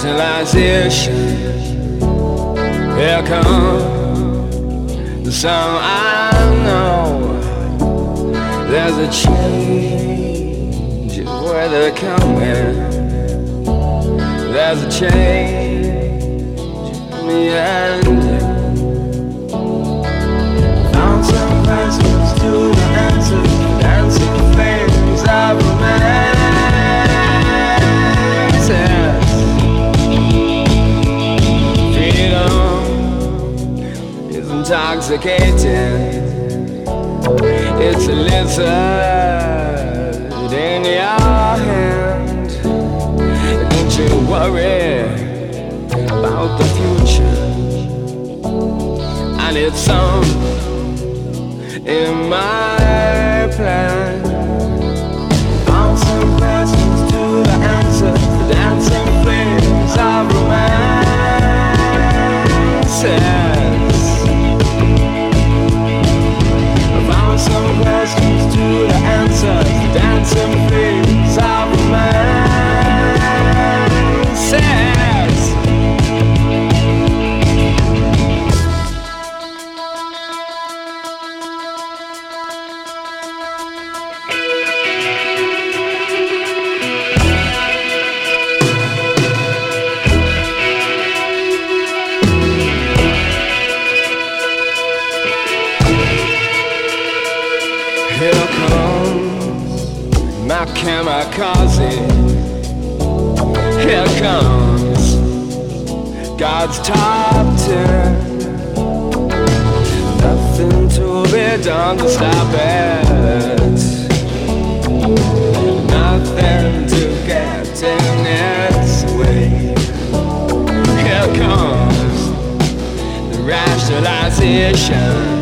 rationalization. Here comes the song I know. There's a change where they're coming. There's a change in the end. Found some questions to the answers, dancing flames of romance. Intoxicating. It's a lizard in your hand. Don't you worry about the future. I need some in my plan. Found some questions to the answers, the dancing flames of romance. Some questions to the answers, dancing flames of romances. Here comes my kamikaze. Here comes God's top 10. Nothing to be done to stop it. Nothing to get in its way. Here comes the rationalization.